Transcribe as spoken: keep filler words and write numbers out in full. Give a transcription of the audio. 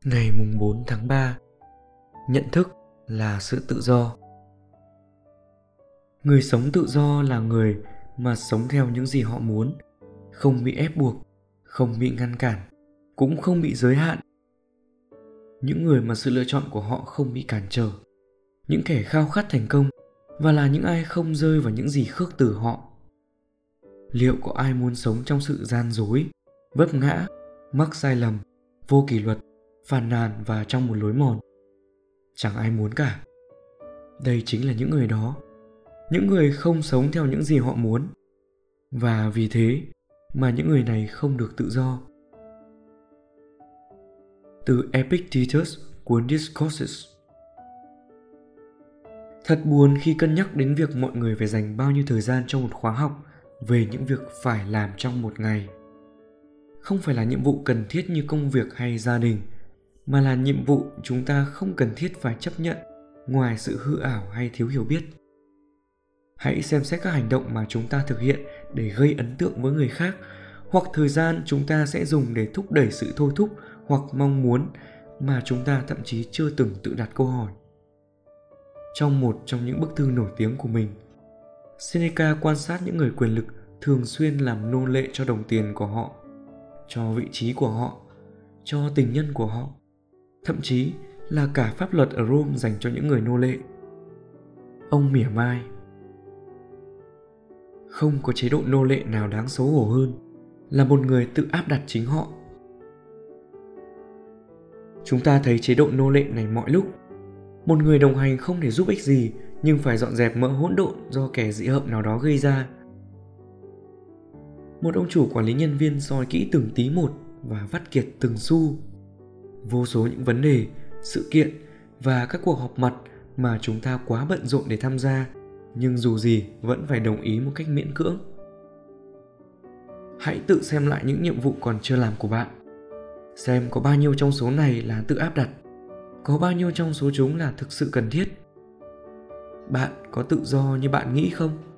Ngày mùng bốn tháng ba, nhận thức là sự tự do. Người sống tự do là người mà sống theo những gì họ muốn, không bị ép buộc, không bị ngăn cản, cũng không bị giới hạn. Những người mà sự lựa chọn của họ không bị cản trở, những kẻ khao khát thành công và là những ai không rơi vào những gì khước từ họ. Liệu có ai muốn sống trong sự gian dối, vấp ngã, mắc sai lầm, vô kỷ luật, phàn nàn và trong một lối mòn? Chẳng ai muốn cả. Đây chính là những người đó, những người không sống theo những gì họ muốn. Và vì thế mà những người này không được tự do. Từ Epictetus, cuốn Discourses. Thật buồn khi cân nhắc đến việc mọi người phải dành bao nhiêu thời gian trong một khóa học về những việc phải làm trong một ngày. Không phải là nhiệm vụ cần thiết như công việc hay gia đình, mà là nhiệm vụ chúng ta không cần thiết phải chấp nhận ngoài sự hư ảo hay thiếu hiểu biết. Hãy xem xét các hành động mà chúng ta thực hiện để gây ấn tượng với người khác, hoặc thời gian chúng ta sẽ dùng để thúc đẩy sự thôi thúc hoặc mong muốn mà chúng ta thậm chí chưa từng tự đặt câu hỏi. Trong một trong những bức thư nổi tiếng của mình, Seneca quan sát những người quyền lực thường xuyên làm nô lệ cho đồng tiền của họ, cho vị trí của họ, cho tình nhân của họ, thậm chí là cả pháp luật ở Rome dành cho những người nô lệ. Ông mỉa mai: không có chế độ nô lệ nào đáng xấu hổ hơn là một người tự áp đặt chính họ. Chúng ta thấy chế độ nô lệ này mọi lúc. Một người đồng hành không thể giúp ích gì, nhưng phải dọn dẹp mỡ hỗn độn do kẻ dị hợm nào đó gây ra. Một ông chủ quản lý nhân viên soi kỹ từng tí một và vắt kiệt từng xu. Vô số những vấn đề, sự kiện và các cuộc họp mặt mà chúng ta quá bận rộn để tham gia, nhưng dù gì vẫn phải đồng ý một cách miễn cưỡng. Hãy tự xem lại những nhiệm vụ còn chưa làm của bạn. Xem có bao nhiêu trong số này là tự áp đặt, có bao nhiêu trong số chúng là thực sự cần thiết. Bạn có tự do như bạn nghĩ không?